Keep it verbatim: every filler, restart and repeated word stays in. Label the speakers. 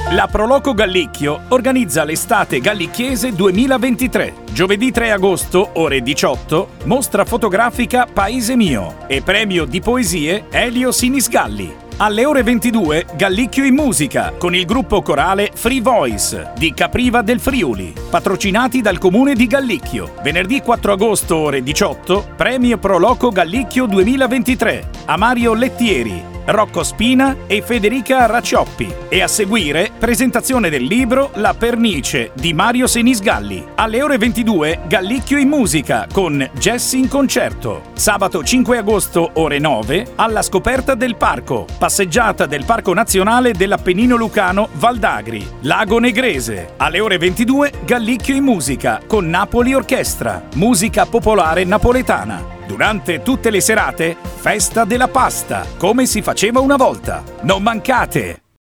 Speaker 1: La Proloco Gallicchio organizza l'estate gallicchiese duemilaventitré. Giovedì tre agosto, ore diciotto, mostra fotografica Paese Mio e premio di poesie Elio Sinisgalli. Alle ore ventidue, Gallicchio in musica con il gruppo corale Free Voice di Capriva del Friuli, patrocinati dal comune di Gallicchio. Venerdì quattro agosto, ore diciotto, premio Proloco Gallicchio duemilaventitré a Mario Lettieri, Rocco Spina e Federica Raccioppi. E a seguire, presentazione del libro La Pernice di Mario Senisgalli. Alle ore ventidue, Gallicchio in musica con Jessi in concerto. Sabato cinque agosto, ore nove, alla scoperta del parco. Passeggiata del Parco Nazionale dell'Appennino Lucano Val d'Agri, Lago Negrese. Alle ore ventidue, Gallicchio in musica con Napoli Orchestra, musica popolare napoletana. Durante tutte le serate, festa della pasta, come si faceva una volta. Non mancate!